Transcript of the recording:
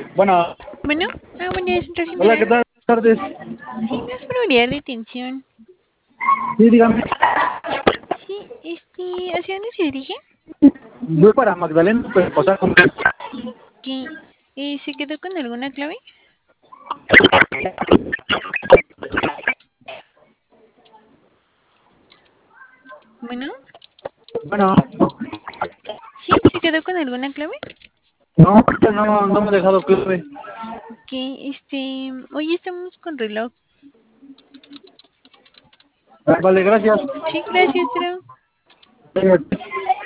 Bueno, Bueno, buen día, centro hola, ¿qué general. tal? Buenas tardes. Sí, no es para unidad de detención. Sí, dígame. Sí, ¿hacia dónde se dirige? Voy para Magdalena, pero pasar con... Que se quedó con alguna clave. Bueno, Bueno, sí, se quedó con alguna clave. no, ahorita no me he dejado clave. Que hoy estamos con reloj. Ah, vale, gracias. Sí, gracias, pero Venga.